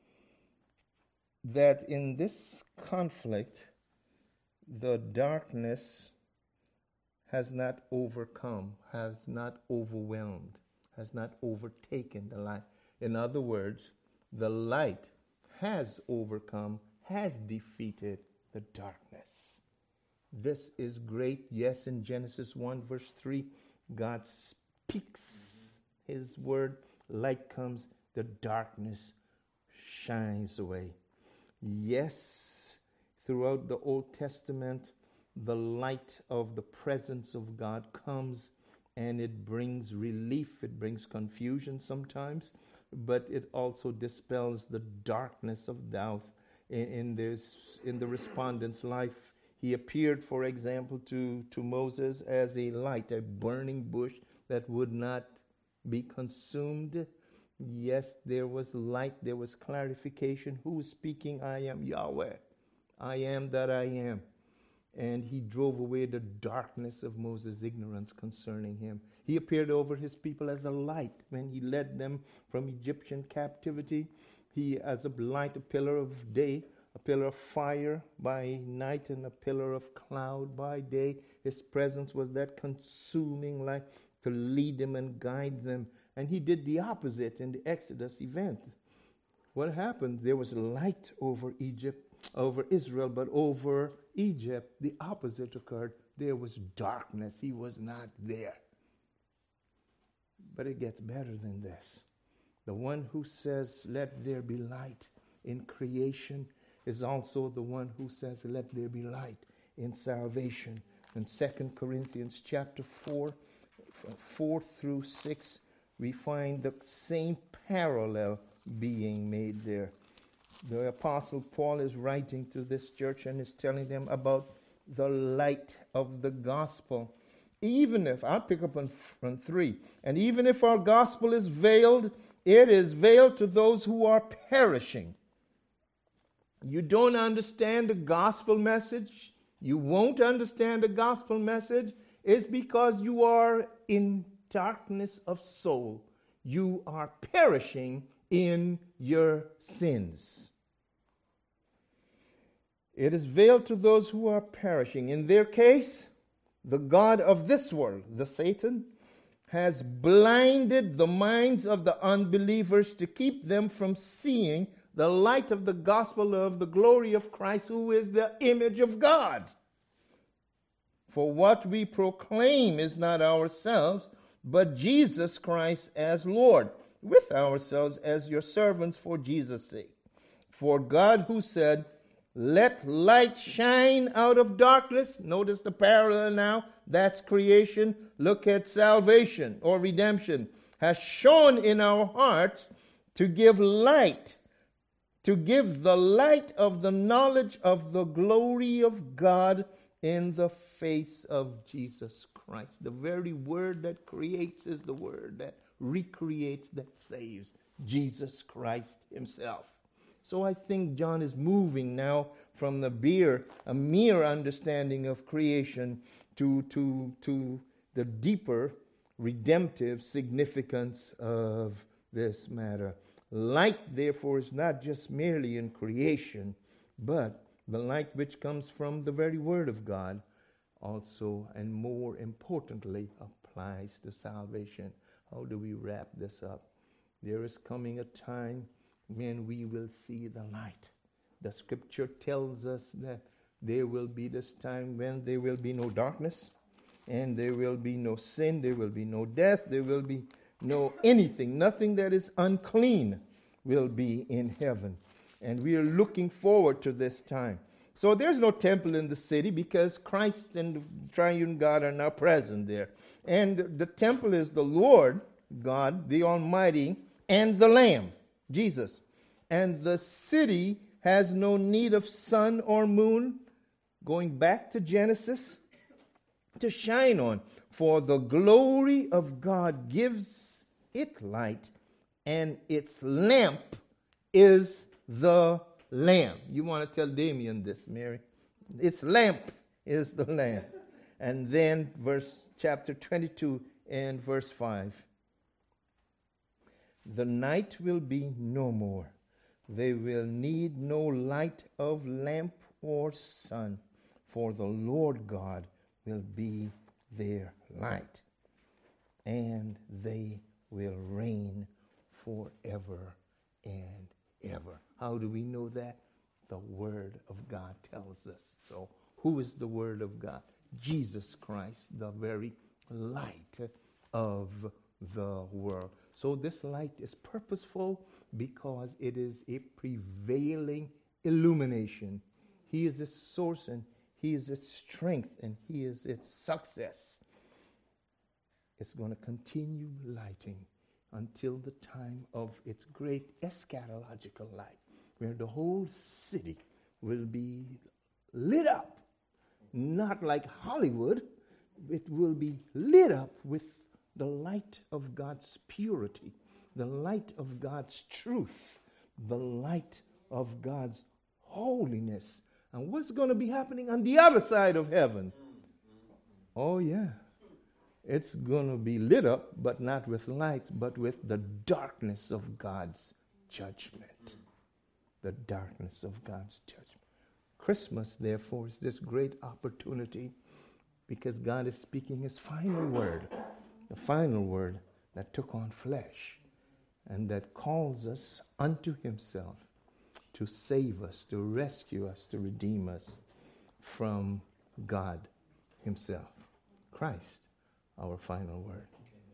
That in this conflict, the darkness has not overcome, has not overwhelmed, has not overtaken the light. In other words, the light has overcome, has defeated the darkness. This is great. Yes, in Genesis one, verse three, God speaks his word, light comes, the darkness shines away. Yes, throughout the Old Testament, the light of the presence of God comes, and it brings relief, it brings confusion sometimes, but it also dispels the darkness of doubt in, in this in the respondent's life. He appeared, for example, to, to Moses as a light, a burning bush that would not be consumed. Yes, there was light, there was clarification. Who is speaking? I am Yahweh. I am that I am. And he drove away the darkness of Moses' ignorance concerning him. He appeared over his people as a light when he led them from Egyptian captivity. He as a light, a pillar of day, a pillar of fire by night, and a pillar of cloud by day. His presence was that consuming light to lead them and guide them. And he did the opposite in the Exodus event. What happened? There was light over Egypt, over Israel, but over Egypt, the opposite occurred. There was darkness. He was not there. But it gets better than this. The one who says, let there be light in creation is also the one who says, let there be light in salvation. In Second Corinthians chapter four, four through six, we find the same parallel being made there. The Apostle Paul is writing to this church and is telling them about the light of the gospel. Even if, I'll pick up on, on three, and even if our gospel is veiled, it is veiled to those who are perishing. You don't understand the gospel message, you won't understand the gospel message, it's because you are in darkness of soul. You are perishing in your sins. It is veiled to those who are perishing. In their case, the god of this world, the Satan, has blinded the minds of the unbelievers to keep them from seeing the light of the gospel of the glory of Christ, who is the image of God. For what we proclaim is not ourselves, but Jesus Christ as Lord, with ourselves as your servants for Jesus' sake. For God, who said, let light shine out of darkness. Notice the parallel now. That's creation. Look at salvation or redemption. Has shone in our hearts to give light, to give the light of the knowledge of the glory of God in the face of Jesus Christ. The very word that creates is the word that recreates, that saves. Jesus Christ himself. So I think John is moving now from the mere, a mere understanding of creation to, to, to the deeper redemptive significance of this matter. Light, therefore, is not just merely in creation, but the light which comes from the very Word of God also, and more importantly, applies to salvation. How do we wrap this up? There is coming a time when we will see the light. The scripture tells us that there will be this time when there will be no darkness, and there will be no sin, there will be no death, there will be no anything, nothing that is unclean will be in heaven. And we are looking forward to this time. So there's no temple in the city because Christ and the triune God are now present there. And the temple is the Lord God, the Almighty, and the Lamb, Jesus. And the city has no need of sun or moon, going back to Genesis, to shine on. For the glory of God gives it light, and its lamp is the Lamb. You want to tell Damien this, Mary? Its lamp is the Lamb. And then verse chapter twenty-two and verse five. The night will be no more. They will need no light of lamp or sun, for the Lord God will be their light, and they will reign forever and ever. How do we know that? The Word of God tells us so. Who is the Word of God? Jesus Christ, the very light of the world. So this light is purposeful because it is a prevailing illumination. He is its source, and He is its strength, and He is its success. It's going to continue lighting until the time of its great eschatological light, where the whole city will be lit up. Not like Hollywood, it will be lit up with the light of God's purity, the light of God's truth, the light of God's holiness. And what's going to be happening on the other side of heaven? Oh, yeah. It's going to be lit up, but not with lights, but with the darkness of God's judgment. The darkness of God's judgment. Christmas, therefore, is this great opportunity because God is speaking His final word, the final word that took on flesh and that calls us unto Himself to save us, to rescue us, to redeem us from God Himself. Christ, our final word.